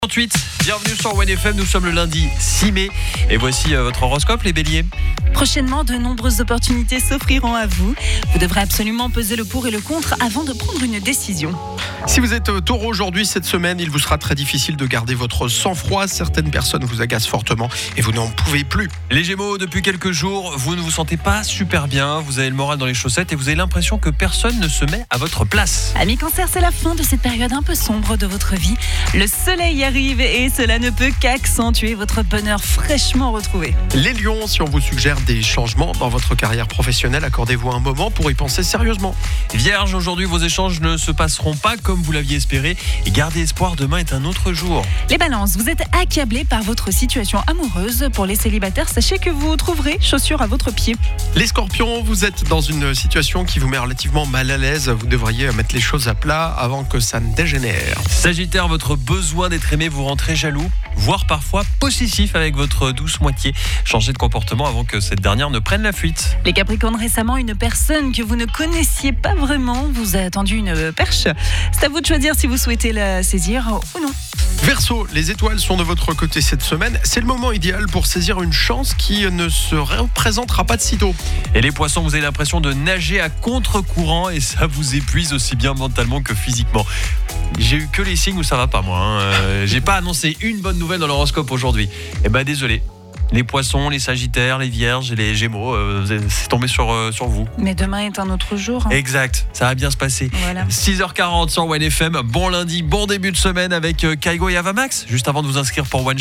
38, bienvenue sur One FM, nous sommes le lundi 6 mai et voici votre horoscope les béliers. Prochainement, de nombreuses opportunités s'offriront à vous. Vous devrez absolument peser le pour et le contre avant de prendre une décision. Si vous êtes taureau aujourd'hui, cette semaine, il vous sera très difficile de garder votre sang-froid. Certaines personnes vous agacent fortement et vous n'en pouvez plus. Les gémeaux, depuis quelques jours, vous ne vous sentez pas super bien, vous avez le moral dans les chaussettes et vous avez l'impression que personne ne se met à votre place. Amis cancer, c'est la fin de cette période un peu sombre de votre vie. Le soleil arrive et cela ne peut qu'accentuer votre bonheur fraîchement retrouvé. Les lions, si on vous suggère des changements dans votre carrière professionnelle, accordez-vous un moment pour y penser sérieusement. Vierge, aujourd'hui vos échanges ne se passeront pas comme vous l'aviez espéré et gardez espoir, demain est un autre jour. Les balances, vous êtes accablés par votre situation amoureuse. Pour les célibataires, sachez que vous trouverez chaussures à votre pied. Les scorpions, vous êtes dans une situation qui vous met relativement mal à l'aise. Vous devriez mettre les choses à plat avant que ça ne dégénère. Sagittaire, votre besoin d'être aimé vous rend très jaloux, voire parfois possessif avec votre douce moitié. Changez de comportement avant que cette dernière ne prenne la fuite. Les capricornes, récemment, une personne que vous ne connaissiez pas vraiment vous a tendu une perche. C'est à vous de choisir si vous souhaitez la saisir ou non. Verseau, les étoiles sont de votre côté cette semaine. C'est le moment idéal pour saisir une chance qui ne se représentera pas de sitôt. Et les poissons, vous avez l'impression de nager à contre-courant et ça vous épuise aussi bien mentalement que physiquement. J'ai eu que les signes où ça va pas moi. J'ai pas annoncé une bonne nouvelle dans l'horoscope aujourd'hui. Eh ben désolé. Les poissons, les sagittaires, les vierges et les gémeaux, c'est tombé sur vous. Mais demain est un autre jour. Exact, ça va bien se passer. Voilà. 6h40 sur One FM, bon lundi, bon début de semaine avec Kaigo et Avamax. Juste avant de vous inscrire pour One